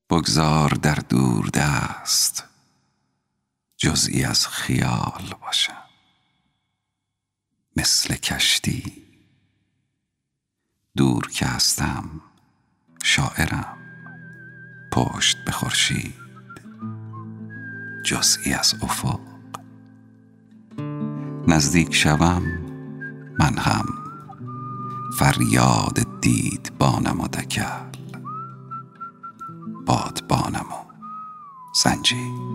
بگذار در دور دست جزئی از خیال باشم، مثل کشتی دور که هستم شاعرم، پشت به خورشید جزئی از افق. نزدیک شوم من هم فریاد دید بانم و دکل، بادبانم و زنجیر.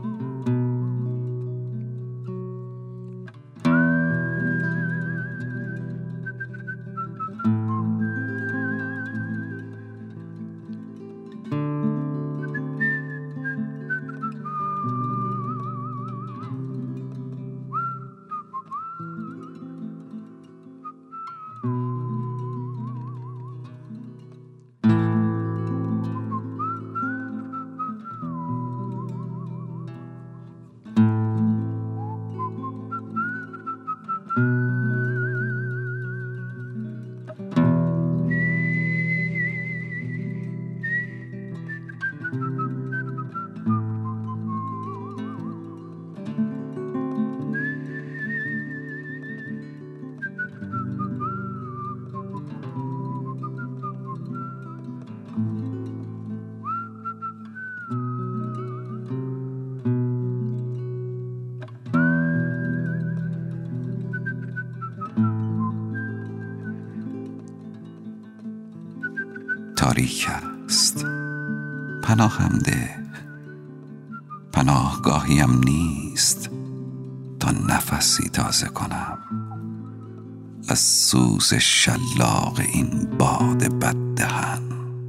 تاریک است پناهم ده، پناهگاهیم نیست تا نفسی تازه کنم از سوز شلاق این باد بددهن.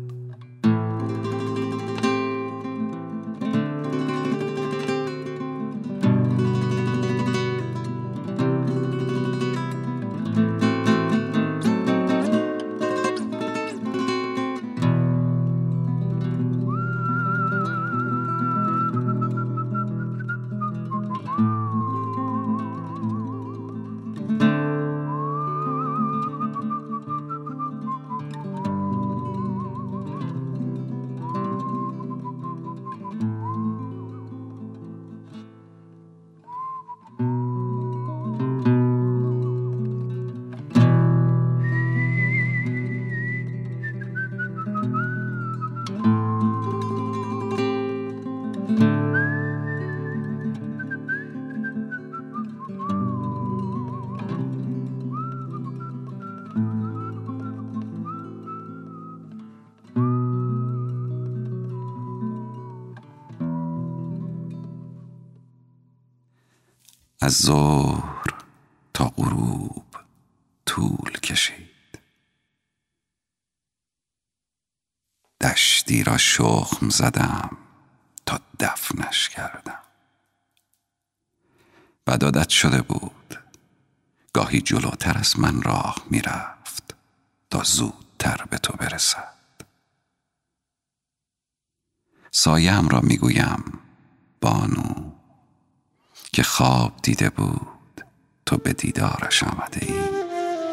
از ظهر تا غروب طول کشید، دشتی را شخم زدم تا دفنش کردم. بد عادت شده بود گاهی جلوتر از من راه میرفت تا زودتر به تو برسد. سایه‌ام را میگویم بانو که خواب دیده بود تو به دیدارش آمده ای.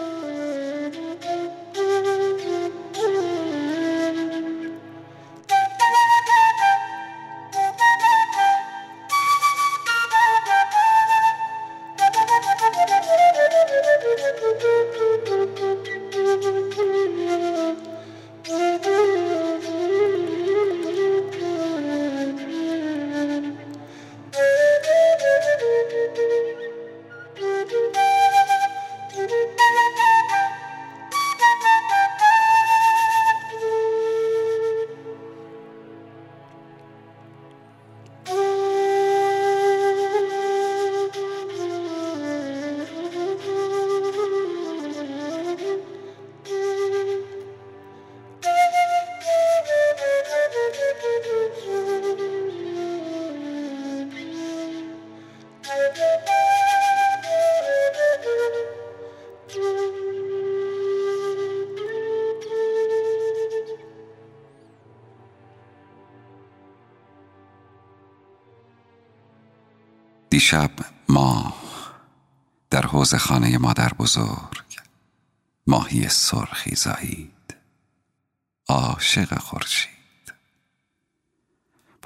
دیشب ماه در حوض خانه مادر بزرگ ماهی سرخی زایید، عاشق خورشید.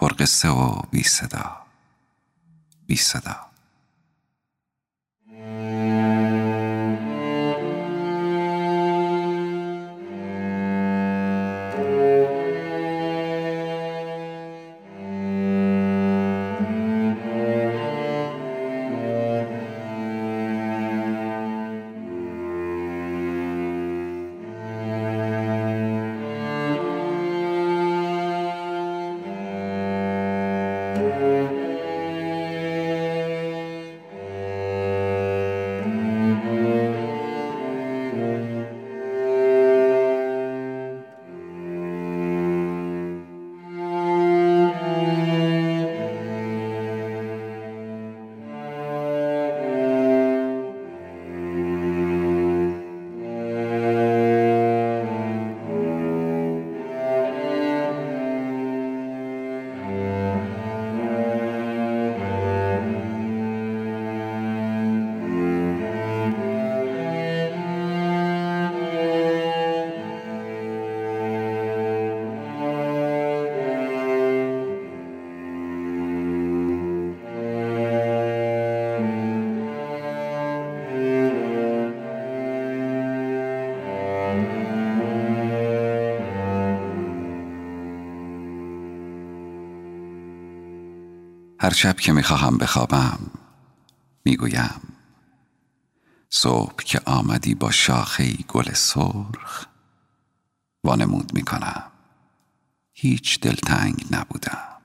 پرقصه و بی صدا، بی صدا. هر شب که میخواهم بخوابم میگویم صبح که آمدی با شاخه گل سرخ، وانمود میکنم هیچ دلتنگ نبودم.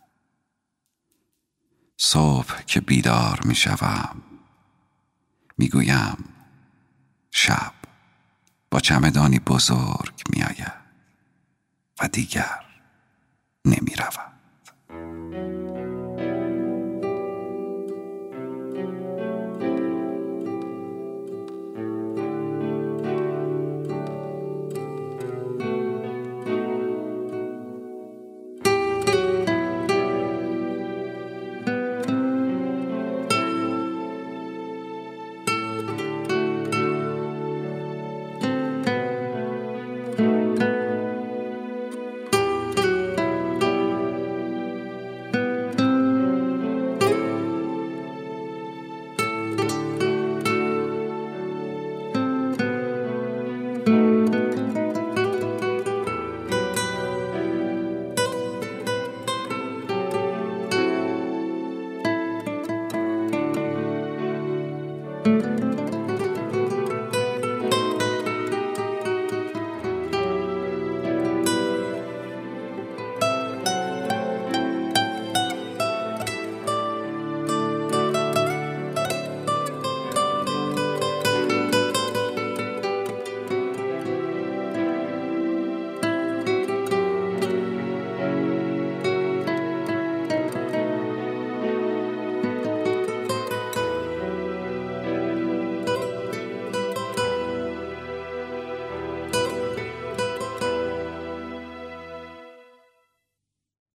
صبح که بیدار میشوم میگویم شب با چمدانی بزرگ میآید و دیگر نمیرود.